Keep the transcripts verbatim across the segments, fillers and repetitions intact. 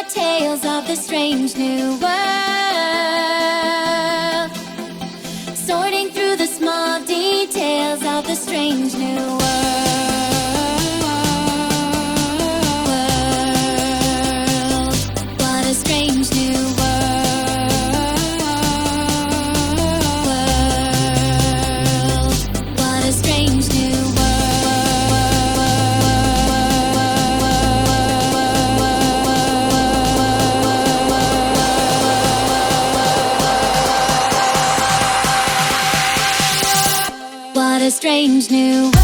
tales of the strange new world, sorting through the small details of the strange new world. What a strange new world. What a strange new world. What a strange new world.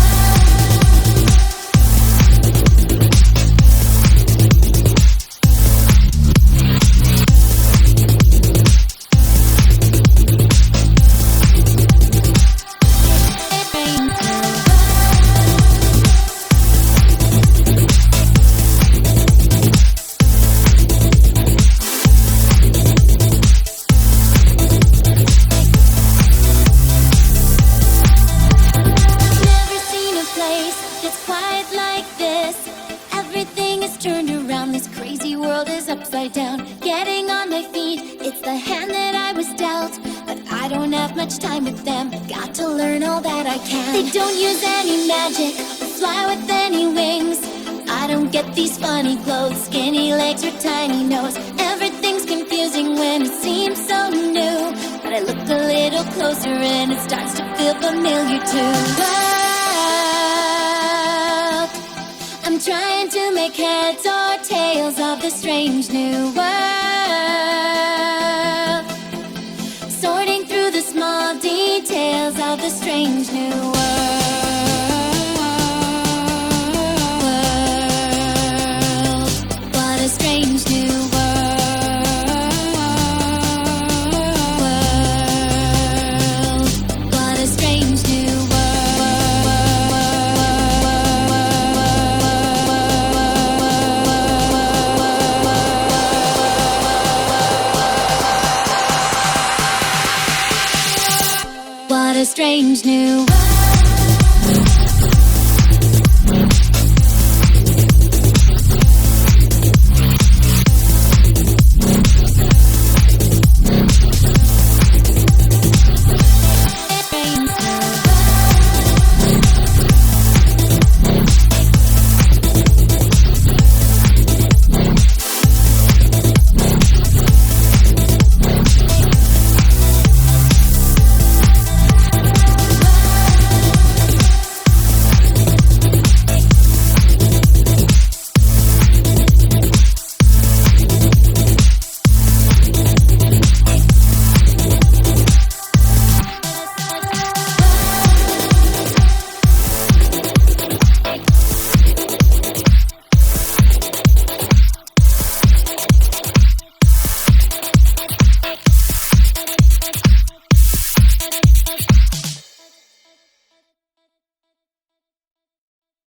It's quiet like this. Everything is turned around. This crazy world is upside down. Getting on my feet, it's the hand that I was dealt. But I don't have much time with them. Got to learn all that I can. They don't use any magic or fly with any wings. I don't get these funny clothes, skinny legs or tiny nose. Everything's confusing when it seems so new. But I look a little closer and it starts to feel familiar too. Whoa. I'm trying to make heads or tails of the strange new world, sorting through the small details of the strange new world. What a strange new world. What a strange new world. What a strange new